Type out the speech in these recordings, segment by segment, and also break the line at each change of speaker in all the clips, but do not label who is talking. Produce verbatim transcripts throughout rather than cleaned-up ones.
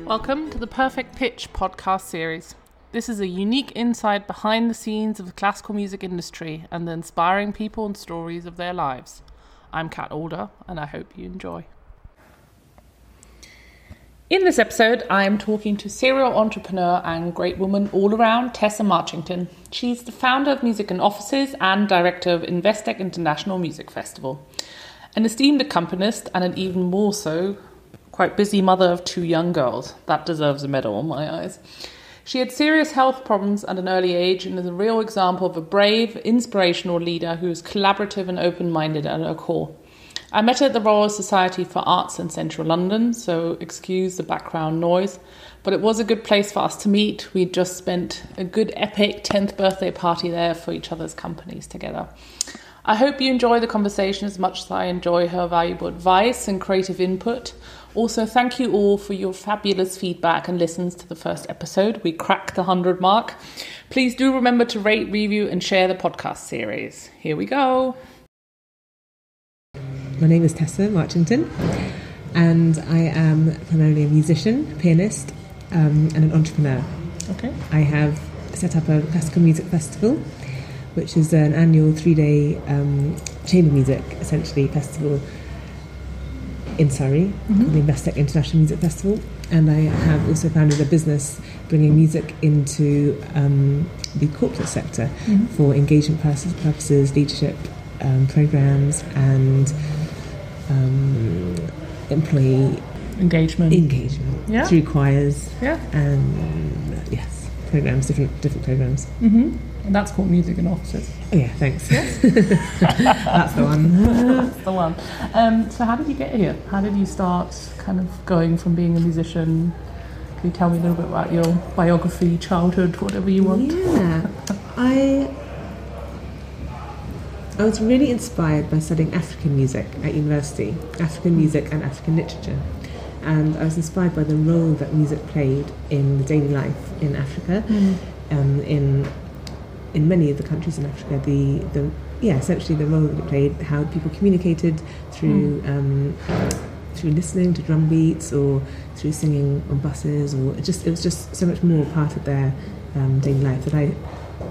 Welcome to the Perfect Pitch podcast series. This is a unique insight behind the scenes of the classical music industry and the inspiring people and stories of their lives. I'm Kat Alder, and I hope you enjoy. In this episode, I'm talking to serial entrepreneur and great woman all around, Tessa Marchington. She's the founder of Music and Offices and director of Investec International Music Festival. An esteemed accompanist and an even more so quite busy mother of two young girls. That deserves a medal in my eyes. She had serious health problems at an early age and is a real example of a brave, inspirational leader who is collaborative and open-minded at her core. I met her at the Royal Society for Arts in central London, so excuse the background noise, but it was a good place for us to meet. We'd just spent a good epic tenth birthday party there for each other's companies together. I hope you enjoy the conversation as much as I enjoy her valuable advice and creative input. Also, thank you all for your fabulous feedback and listens to the first episode. We cracked the one hundred mark. Please do remember to rate, review and share the podcast series. Here we go.
My name is Tessa Marchington and I am primarily a musician, pianist um, and an entrepreneur.
Okay.
I have set up a classical music festival, which is an annual three-day um, chamber music, essentially, festival in Surrey, mm-hmm. called the Investec International Music Festival. And I have also founded a business bringing music into um, the corporate sector mm-hmm. for engagement purposes, leadership um, programs, and um, employee
engagement,
engagement
yeah.
through choirs,
yeah,
and uh, yes, programs, different different programs.
Mm-hmm. And that's called Music and Offices.
Oh yeah, thanks.
Yes.
That's the one.
That's the one. Um, so how did you get here? How did you start kind of going from being a musician? Can you tell me a little bit about your biography, childhood, whatever you want?
Yeah, I I was really inspired by studying African music at university, African music and African literature. And I was inspired by the role that music played in the daily life in Africa, mm. um, in in many of the countries in Africa, the, the yeah, essentially the role that it played, how people communicated through mm. um, through listening to drum beats or through singing on buses, or it just it was just so much more part of their um, daily life that I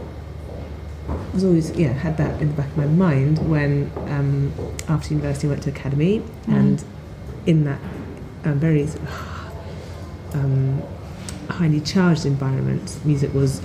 was always yeah had that in the back of my mind when um, after university I went to academy, mm. and in that um, very sort of, um, highly charged environment, music was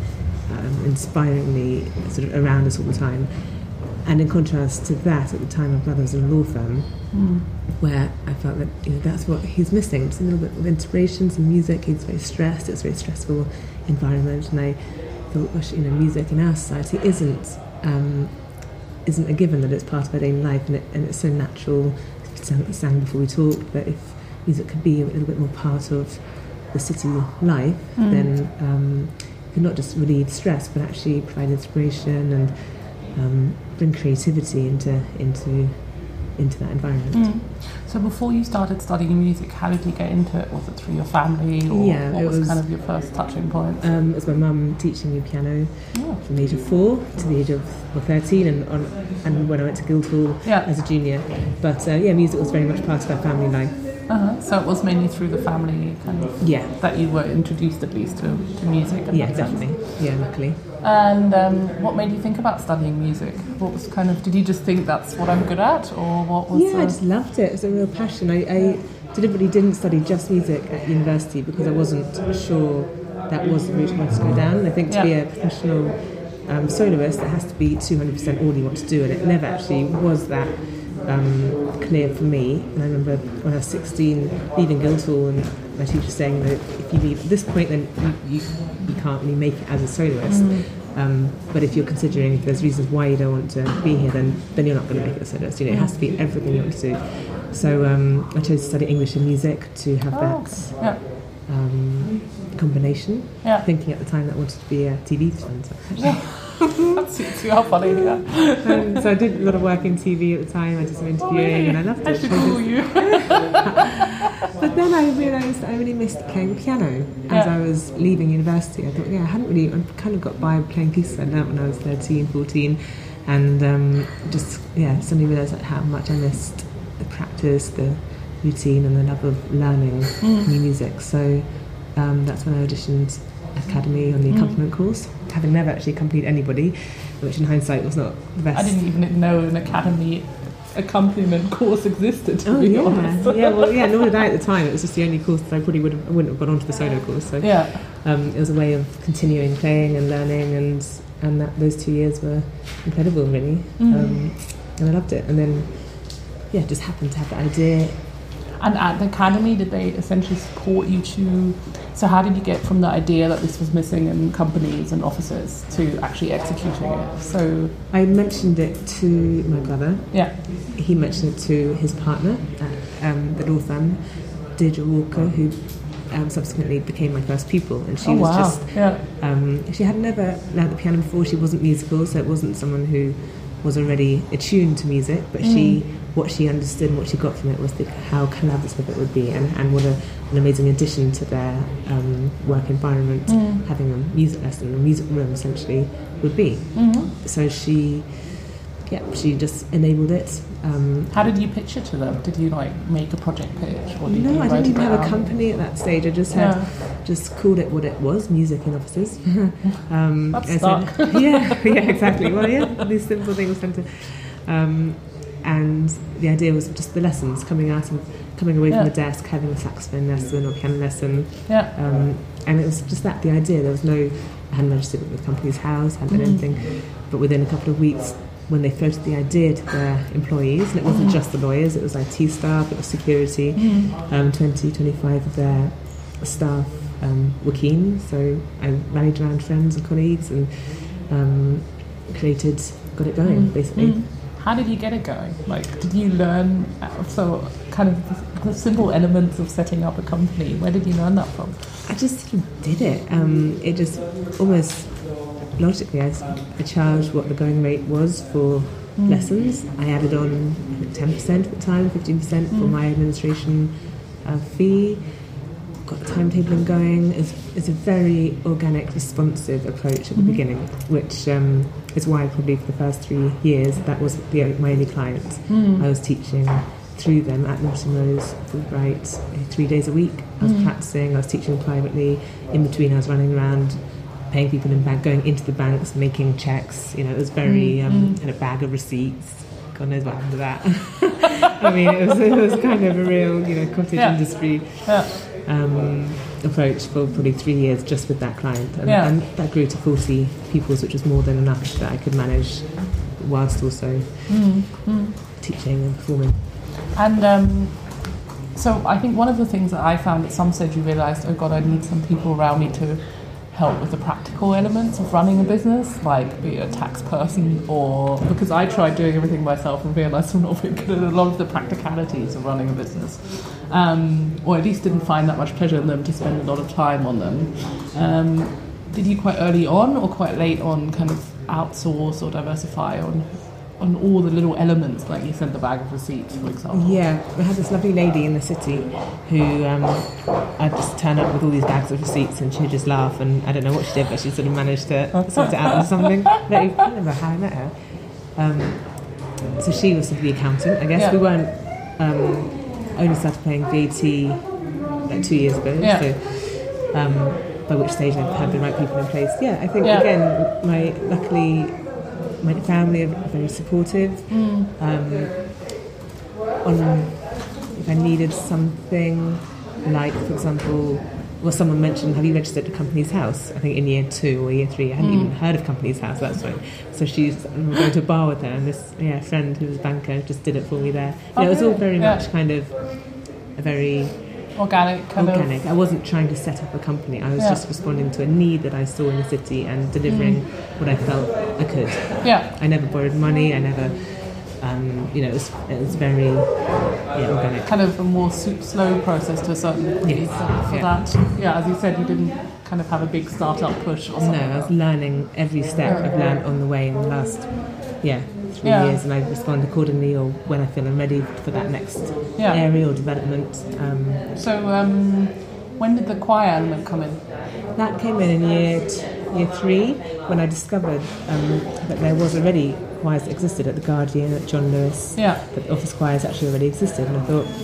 Um, inspiringly sort of around us all the time. And in contrast to that, at the time my brother was in a law firm, mm. where I felt that you know that's what he's missing, just a little bit of inspiration, some music. He's very stressed, it's a very stressful environment, and I thought, gosh, you know, music in our society isn't um, isn't a given that it's part of our daily life, and, it, and it's so natural. We sang before we talked, but if music could be a little bit more part of the city life, mm. then um, could not just relieve stress, but actually provide inspiration and um, bring creativity into into into that environment. Mm.
So before you started studying music, how did you get into it? Was it through your family, or
yeah,
what was,
was
kind of your first touching point?
Um, it was my mum teaching me piano oh. from the age of four to the age of well, thirteen, and on, and when I went to Guildhall yeah. as a junior. But uh, yeah, music was very much part of our family life.
Uh-huh. So it was mainly through the family kind of
yeah.
that you were introduced at least to, to music.
Yeah, definitely. Yeah, luckily.
And um, what made you think about studying music? What was kind of, did you just think that's what I'm good at, or what was?
Yeah, uh... I just loved it. It was a real passion. I, I deliberately didn't study just music at university because I wasn't sure that was the route I wanted to go down. And I think to yeah. be a professional um, soloist, it has to be two hundred percent all you want to do, and it never actually was that Um, clear for me. And I remember when I was sixteen leaving Guildhall and my teacher saying that if you leave at this point then you, you, you can't really make it as a soloist, mm. um, but if you're considering if there's reasons why you don't want to be here, then then you're not going to make it as a soloist. You know, it has to be everything you want to do. So um, I chose to study English and music to have
oh,
that
yeah.
um, combination,
yeah.
thinking at the time that I wanted to be a T V presenter.
That suits you, how funny, yeah.
Um, so I did a lot of work in T V at the time. I did some interviewing, oh, and I loved it.
I should call you.
But then I realised that I really missed playing the piano as yeah. I was leaving university. I thought, yeah, I hadn't really, I kind of got by playing pieces I learnt when I was thirteen, fourteen, and um, just, yeah, suddenly realised like, how much I missed the practice, the routine and the love of learning
Mm.
new music. So um, that's when I auditioned Academy on the accompaniment
Mm.
course, having never actually accompanied anybody, which in hindsight was not the best.
I didn't even know an academy accompaniment course existed, to
Oh
be
yeah,
honest.
yeah. Well, yeah. Nor did I at the time. It was just the only course that I probably would have, I wouldn't have gone on to the solo course. So
Yeah.
um, it was a way of continuing playing and learning, and and that those two years were incredible, really.
Mm.
Um, and I loved it. And then yeah, just happened to have the idea.
And at the academy, did they essentially support you to... So how did you get from the idea that this was missing in companies and offices to actually executing it? So...
I mentioned it to my brother.
Yeah.
He mentioned it to his partner at um, the law firm, Deirdre Walker, who um, subsequently became my first pupil. And she
Oh,
was
wow.
just...
Yeah.
Um, she had never learnt the piano before. She wasn't musical, so it wasn't someone who was already attuned to music, but
Mm.
she... what she understood and what she got from it was the, how collaborative it would be, and, and what a, an amazing addition to their um, work environment
Mm.
having a music lesson, a music room essentially, would be.
Mhm.
So she, yeah, she just enabled it. Um,
How did you pitch it to them? Did you like make a project pitch? Or did
no,
you
I
write
didn't
it
even have a
down?
company at that stage. I just had
Yeah.
just called it what it was, music in offices. um,
That's
as
stuck.
in- yeah, yeah, exactly. Well, yeah, these simple things tend to. Um, and the idea was just the lessons, coming out and coming away
Yeah.
from the desk, having a saxophone lesson or piano lesson.
Yeah.
Um, and it was just that, the idea. There was no, I hadn't registered it with Companies House, hadn't done
Mm.
anything. But within a couple of weeks, when they floated the idea to their employees, and it wasn't
Mm.
just the lawyers, it was I T staff, it was security,
Mm.
um, twenty, twenty-five of their staff um, were keen. So I rallied around friends and colleagues and um, created, got it going,
Mm.
basically.
Mm. How did you get it going? Like, did you learn uh, so kind of the, the simple elements of setting up a company? Where did you learn that from?
I just sort of did it. Um, it just almost logically, I, I charged what the going rate was for
Mm.
lessons. I added on I think ten percent at the time, fifteen percent for
Mm.
my administration uh, fee. Got the timetabling going. It's, it's a very organic, responsive approach at the
Mhm.
beginning, which um, is why probably for the first three years that was the, my only client.
Mm.
I was teaching through them at Norton Rose Fulbright three days a week. I was
Mm.
practicing, I was teaching privately. In between, I was running around, paying people in bank, going into the banks, making checks. You know, it was very
Mm,
um,
mm.
in a bag of receipts. God knows what happened to that. I mean, it was, it was kind of a real, you know, cottage
Yeah.
industry
Yeah.
um, approach for probably three years just with that client, and,
Yeah.
and that grew to forty pupils, which was more than enough that I could manage, whilst also
Mm. Mm.
teaching and performing.
And um, so I think one of the things that I found at some stage, you realised, oh God, I need some people around me to help with the practical elements of running a business, like be a tax person, or because I tried doing everything myself and realised I'm not very good at a lot of the practicalities of running a business, um, or at least didn't find that much pleasure in them to spend a lot of time on them. Um, did you quite early on or quite late on kind of outsource or diversify on on all the little elements, like you said, the bag of receipts, for example?
Yeah, we had this lovely lady in the city who um, I'd just turn up with all these bags of receipts and she'd just laugh, and I don't know what she did, but she sort of managed to sort it out into something. I don't even remember how I met her. Um, so she was the accountant, I guess.
Yeah.
We weren't um, only started paying V A T like two years ago,
Yeah.
so um, by which stage I've had the right people in place. Yeah, I think
Yeah.
again, my luckily my family are very supportive.
Mm.
Um, on if I needed something, like for example, well, someone mentioned, have you registered at Companies House? I think in year two or year three. I hadn't
Mm.
even heard of Companies House. That's right. So she's I'm going to a bar with her, and this yeah friend who was a banker just did it for me there. You know, it was all very
Yeah.
much kind of a very
Organic kind
organic.
of.
I wasn't trying to set up a company. I was
Yeah.
just responding to a need that I saw in the city and delivering what I felt I could.
Yeah.
I never borrowed money. I never, um, you know, it was, it was very yeah, organic.
Kind of a more su- slow process to a certain degree.
Yes.
So for
Yeah.
that, yeah, as you said, you didn't kind of have a big startup push or
No,
something.
I was learning every step I've learned on the way in the last, yeah, three
Yeah.
years, and I respond accordingly, or when I feel I'm ready for that next
Yeah.
area or development. Um,
So um, when did the choir element come in?
That came in in year t- year three, when I discovered um, that there was already choirs that existed at the Guardian, at John Lewis.
Yeah.
That office choirs actually already existed, and I thought,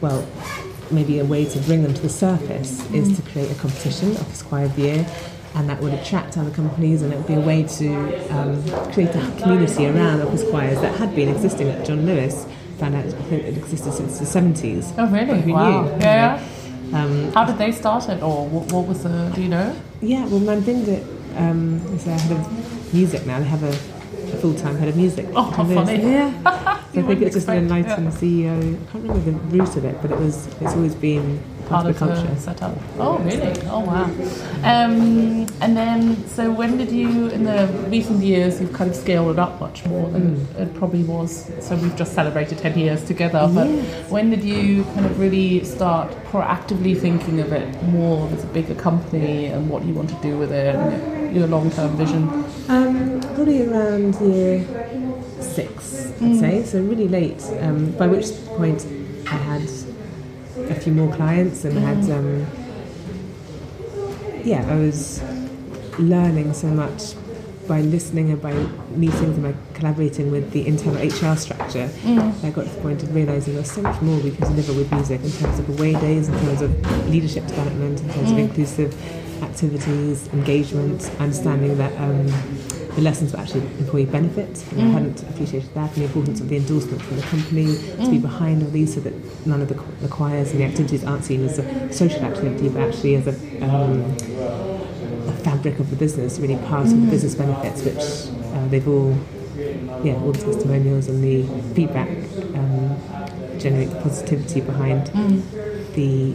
well, maybe a way to bring them to the surface mm. is to create a competition, Office Choir of the Year, and that would attract other companies, and it would be a way to um, create a community around office choirs that had been existing at John Lewis. Found out, I think it existed since the seventies.
Oh, really?
Who
wow.
knew?
Yeah.
Um,
How did they start it, or what, what was the, do you know?
Yeah, well, Manvindit um, is their head of music now. They have a, a full-time head of music.
Oh, how funny.
Yeah. So I think it's just an enlightened
yeah.
C E O. I can't remember the root of it, but it was. It's always been part, part of the culture.
The setup. Oh, really? Oh, wow. Um, and then, so when did you, in the recent years, you've kind of scaled it up much more than mm. it probably was. So we've just celebrated ten years together. But
yes.
when did you kind of really start proactively thinking of it more as a bigger company and what you want to do with it and your long-term vision?
Um, probably around year six, I'd mm. say. So really late. Um, by which point I had a few more clients and mm. had um, yeah I was learning so much by listening and by meetings and by collaborating with the internal H R structure. mm. I got to the point of realising there's so much more we can deliver with music in terms of away days, in terms of leadership development, in terms mm. of inclusive activities, engagement, understanding that um, the lessons were actually employee benefit, and mm. I hadn't appreciated that, and the importance of the endorsement from the company mm. to be behind all these so that none of the, the choirs and the activities aren't seen as a social activity but actually as a, um, a fabric of the business, really part mm. of the business benefits, which uh, they've all, yeah, all the testimonials and the feedback um, generate the positivity behind mm. the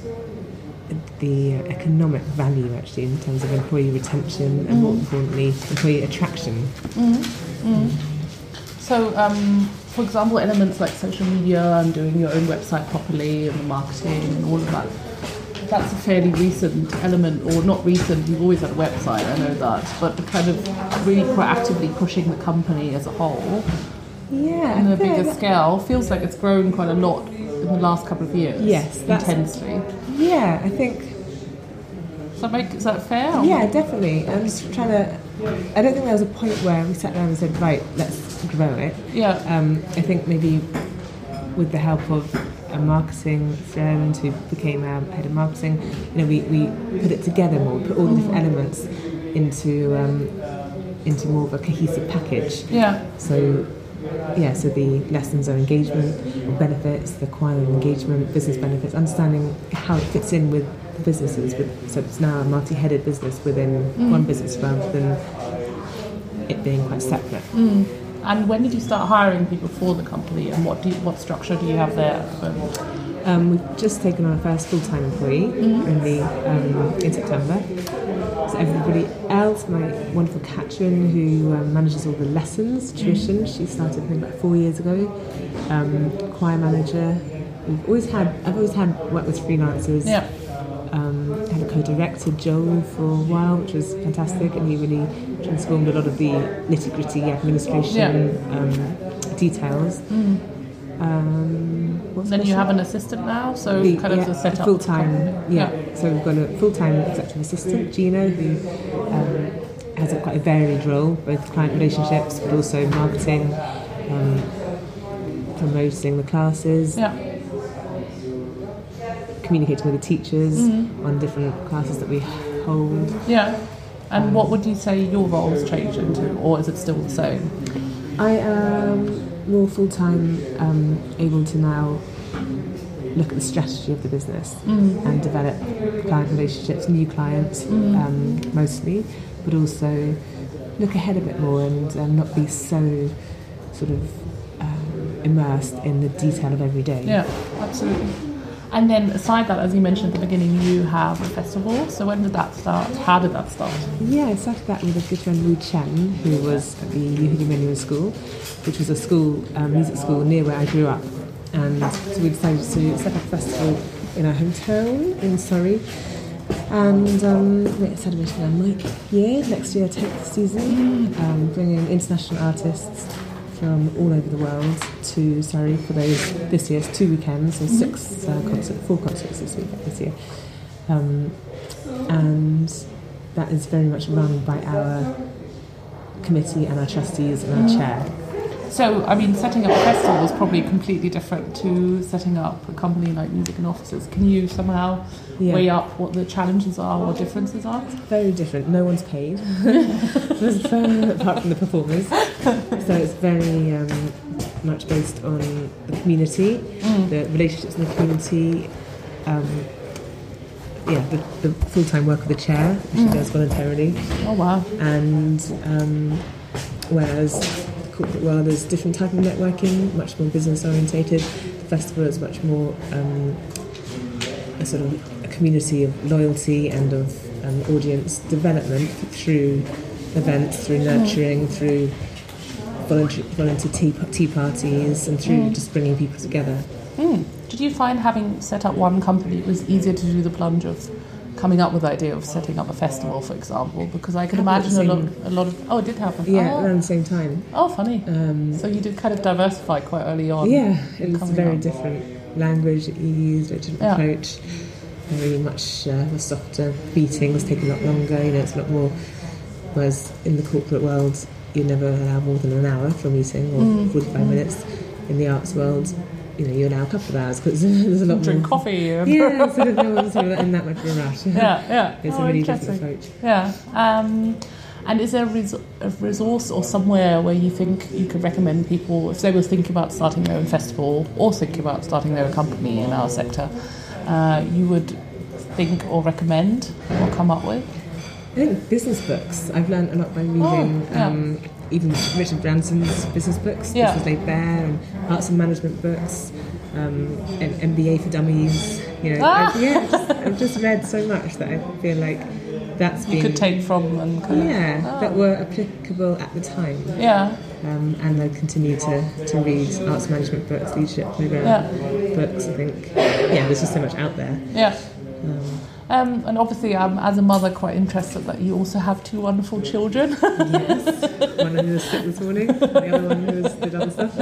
the economic value actually in terms of employee retention and mm. more importantly employee attraction.
Mm. Mm. So um, for example, elements like social media and doing your own website properly and the marketing and all of that, that's a fairly recent element, or not recent, you've always had a website, I know that, but the kind of really proactively pushing the company as a whole
yeah,
on a bigger scale feels like it's grown quite a lot in the last couple of years.
Yes,
intensely.
Yeah, I think.
Does that make, is that fair?
Yeah, definitely. I'm just trying to. I don't think there was a point where we sat down and said, right, let's grow it.
Yeah.
Um, I think maybe with the help of a marketing friend who became our head of marketing, you know, we, we put it together more, put all the different elements into um, into more of a cohesive package.
Yeah.
So. Yeah, so the lessons are engagement, benefits, the choir engagement, business benefits, understanding how it fits in with the businesses. With, so it's now a multi-headed business within mm. one business rather than it being quite separate.
Mm. And when did you start hiring people for the company, and what do you, what structure do you have there?
Um, we've just taken on our first full-time employee mm. in, the, um, in September. So everybody else, my wonderful Katrin, who um, manages all the lessons, tuition, she started I think about four years ago. Um, choir manager. We've always had, I've always had work with freelancers.
Yeah.
Um, I had a co-director, Joel, for a while, which was fantastic, and he really transformed a lot of the nitty-gritty administration yeah. um, details. Mm. Um,
then you have an assistant now, so we, kind of
yeah,
the setup.
Full time, yeah. yeah. So we've got a full time executive assistant, Gina, who um, has a quite a varied role, both client relationships, but also marketing, um, promoting the classes,
yeah.
communicating with the teachers mm-hmm. on different classes that we hold.
Yeah. And um, what would you say your role's changed into, or is it still the same?
I am more full-time, um, able to now look at the strategy of the business mm. and develop client relationships, new clients mm. um, mostly, but also look ahead a bit more and um, not be so sort of um, immersed in the detail of every day.
Yeah, absolutely. And then aside that, as you mentioned at the beginning, you have a festival. So when did that start? How did that start?
Yeah, I started that with a good friend, Wu Chen, who was at the Yuhili Manual School, which was a school, um, music school near where I grew up. And so we decided to set up a festival in our hometown in Surrey. And um, we're celebrating our ninth year next year, tenth season, um, bringing international artists from all over the world to Surrey for those this year's two weekends, so six uh, concerts, four concerts this week this year, um, and that is very much run by our committee and our trustees and our chair.
So, I mean, setting up a festival is probably completely different to setting up a company like Music and Offices. Can you somehow yeah. weigh up what the challenges are or differences are?
It's very different. No one's paid, apart from the performers. So it's very um, much based on the community, mm. the relationships in the community. Um, yeah, the, the full-time work of the chair, which mm. she does voluntarily.
Oh, wow.
And um, whereas the corporate world is different type of networking, much more business-orientated, the festival is much more um, a sort of a community of loyalty and of um, audience development through events, through nurturing, mm. through volunteer, volunteer tea, tea parties, and through mm. just bringing people together.
Mm. Did you find having set up one company it was easier to do the plunge of coming up with the idea of setting up a festival, for example? Because I can imagine a lot, a lot of... Oh, it did happen.
Yeah,
oh.
around the same time.
Oh, funny. Um, so you did kind of diversify quite early on.
Yeah, it was very up. different language that you used, a different yeah. approach, very much uh, softer. Meetings take a lot longer, you know, it's a lot more... Whereas in the corporate world, you never allow more than an hour for a meeting, or mm. forty-five mm. minutes. In the arts world, you know, you allow a couple of hours because there's a lot
Drink
more...
coffee.
And yeah, sort of no one's in that much of a rush.
Yeah, yeah.
It's
oh,
a really different approach.
Yeah. Um, and is there a, res- a resource or somewhere where you think you could recommend people, if they were thinking about starting their own festival or thinking about starting their own company in our sector, uh, you would think or recommend or come up with?
I think business books. I've learned a lot by reading...
Oh, yeah. um,
even Richard Branson's business books,
yeah.
This Was Laid Bare, and arts and management books, um, and M B A for Dummies. You know,
ah!
I've, yeah, I've just, I've just read so much that I feel like that's
you
been,
could take from and kind
yeah,
of, oh.
that were applicable at the time.
Yeah,
um, and I continue to, to read arts management books, leadership program yeah. books. I think, yeah, there's just so much out there.
Yeah.
Um,
Um, and obviously, I'm, as a mother, quite interested that you also have two wonderful children.
Yes, one who was sick this morning, the other one who was did other stuff.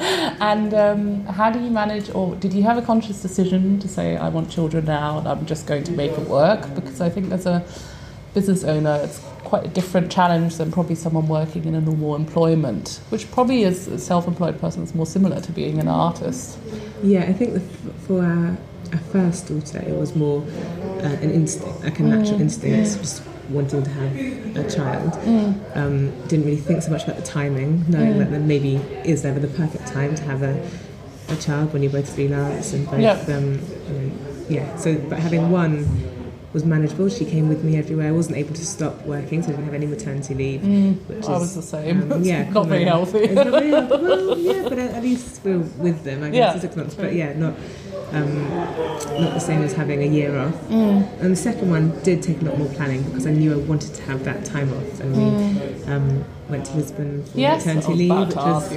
And um, how do you manage, or did you have a conscious decision to say, I want children now and I'm just going to make it work? Because I think as a business owner, it's quite a different challenge than probably someone working in a normal employment, which probably as a self-employed person is more similar to being an artist.
Yeah, I think the, for our, our first daughter, it was more uh, an instinct, like a natural mm. instinct, mm. just wanting to have a child. Mm. Um, didn't really think so much about the timing, knowing mm. that there maybe is never the perfect time to have a, a child when you're both freelance and both, yep. um, you know, yeah. So, but having one was manageable. She came with me everywhere. I wasn't able to stop working, so I didn't have any maternity leave.
Mm.
Which
I
is,
was the same.
Um, yeah,
not common. very healthy.
It's not very healthy. Well, yeah, but at least we're with them. I guess yeah. for six months, but yeah, not. Um, not the same as having a year off. Mm. And the second one did take a lot more planning because I knew I wanted to have that time off, and mm. we um, went to Lisbon for
yes,
maternity leave, which was,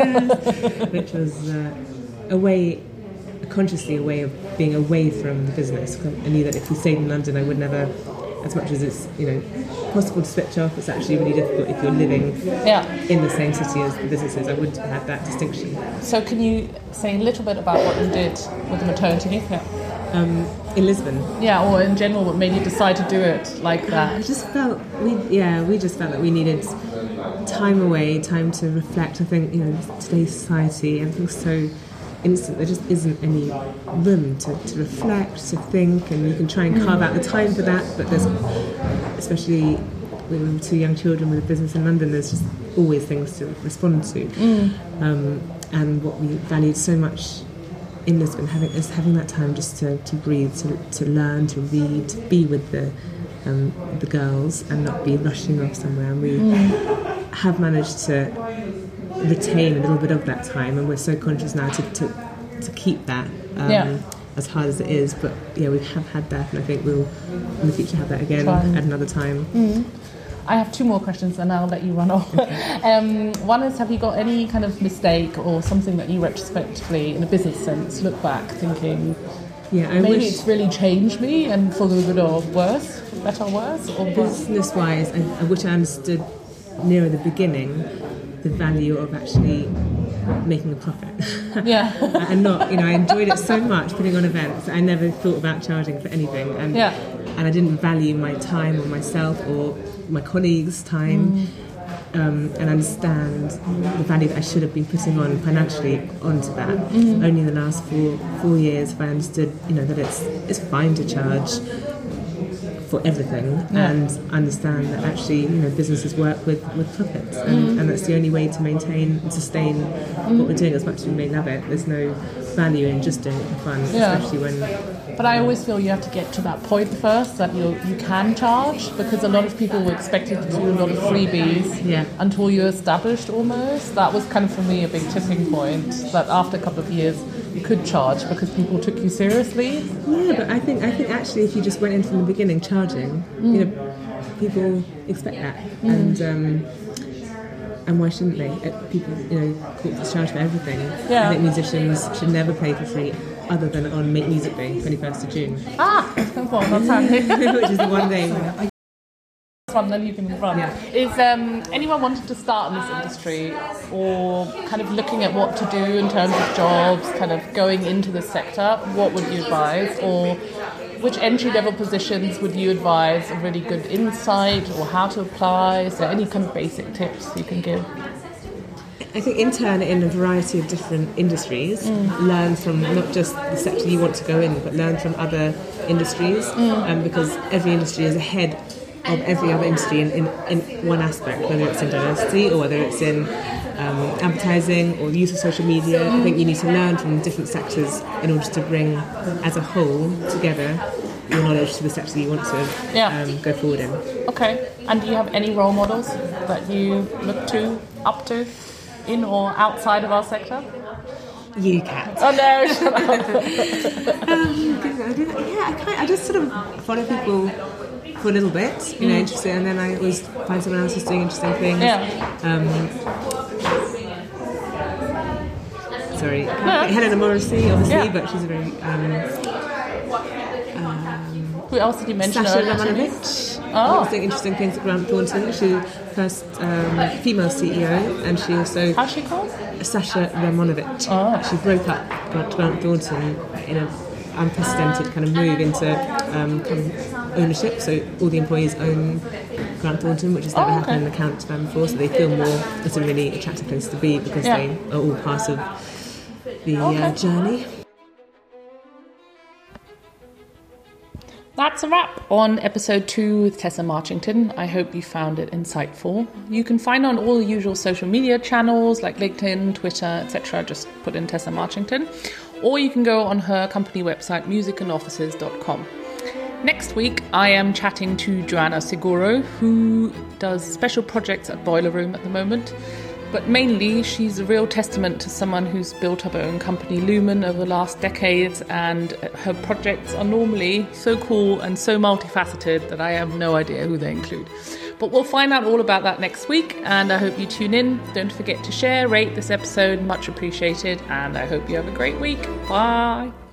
yes, which was uh, a way, consciously a way of being away from the business. I knew that if we stayed in London, I would never, as much as it's you know possible to switch off, it's actually really difficult if you're living
yeah.
in the same city as the businesses. I would have that distinction.
So can you say a little bit about what you did with the maternity leave? Yeah.
Um, in Lisbon.
Yeah, or in general, what made you decide to do it like that?
I just felt, we yeah, we just felt that we needed time away, time to reflect. I think, you know, today's society, everything's so instant, there just isn't any room to, to reflect, to think, and you can try and carve out the time for that, but there's, especially with two young children with a business in London, there's just always things to respond to. Mm. Um, and what we valued so much in Lisbon having is having that time just to, to breathe, to, to learn, to read, to be with the um, the girls and not be rushing off somewhere. And we mm. have managed to retain a little bit of that time, and we're so conscious now to to, to keep that um, yeah. as hard as it is. But yeah, we have had that, and I think we'll in the future have that again Fine. at another time.
Mm. I have two more questions and I'll let you run off. Okay. um, one is, have you got any kind of mistake or something that you retrospectively, in a business sense, look back thinking,
yeah, I
maybe
wish
it's really changed me and for the good or worse, for better or worse? Or
business-wise, I, I wish I understood nearer the beginning the value of actually making a profit.
Yeah.
And not, you know, I enjoyed it so much putting on events. I never thought about charging for anything. And,
yeah.
and I didn't value my time or myself or my colleagues' time. Mm. um, and understand the value that I should have been putting on financially onto that. Mm. Only in the last four four years have I understood, you know, that it's it's fine to charge for everything, yeah. and understand that actually, you know, businesses work with, with profits, and, mm. and that's the only way to maintain and sustain mm. what we're doing. As much as we may love it, there's no value in just doing it for fun, yeah. especially when...
But I always feel you have to get to that point first, that you you can charge, because a lot of people were expected to do a lot of freebies
yeah.
until you're established almost. That was kind of, for me, a big tipping point, that after a couple of years you could charge because people took you seriously.
Yeah, but I think I think actually if you just went in from the beginning charging, mm. you know, people expect that, mm. and um, and why shouldn't they? People, you know, corporates charge for everything. Yeah. I think musicians should never play for free, other than on Make Music Day, twenty-first of June.
Ah, well, that's handy.
Which is the one day.
One, then you can run.
Yeah.
Is um, anyone wanting to start in this industry, or kind of looking at what to do in terms of jobs, kind of going into the sector, what would you advise? Or which entry-level positions would you advise a really good insight, or how to apply? Is there any kind of basic tips you can give?
I think intern in a variety of different industries, mm. learn from not just the sector you want to go in, but learn from other industries, mm. um, because every industry is ahead of every other industry in, in, in one aspect, whether it's in diversity or whether it's in um, advertising or the use of social media. I think you need to learn from different sectors in order to bring, as a whole, together your knowledge to the sector you want to yeah. um, go forward in.
Okay. And do you have any role models that you look to, up to, in or outside of our sector?
You cat.
Oh no!
um, yeah, I, kind of, I just sort of follow people for a little bit, you know, mm. interested, and then I always find someone else who's doing interesting things.
Yeah.
Um, sorry, no. Helena Morrissey, obviously, yeah. but she's a very. Um, um,
Who else did you mention?
Sasha Ramonovich.
Oh.
She's doing interesting things at Grant Thornton. She's the first um, female C E O, and she also.
How's she called?
Sasha Ramonovich.
Oh.
She broke up Grant, Grant Thornton in a unprecedented kind of move into um, kind of ownership, so all the employees own Grant Thornton, which has never oh, okay. happened in the account firm before, so they feel more it's a really attractive place to be because yeah. they are all part of the okay. uh, journey.
That's a wrap on episode two with Tessa Marchington. I hope you found it insightful. You can find her on all the usual social media channels like LinkedIn, Twitter, et cetera. Just put in Tessa Marchington. Or you can go on her company website, music and offices dot com. Next week, I am chatting to Joanna Seguro, who does special projects at Boiler Room at the moment. But mainly, she's a real testament to someone who's built up her own company, Lumen, over the last decades, and her projects are normally so cool and so multifaceted that I have no idea who they include. But we'll find out all about that next week, and I hope you tune in. Don't forget to share, rate this episode, much appreciated, and I hope you have a great week. Bye!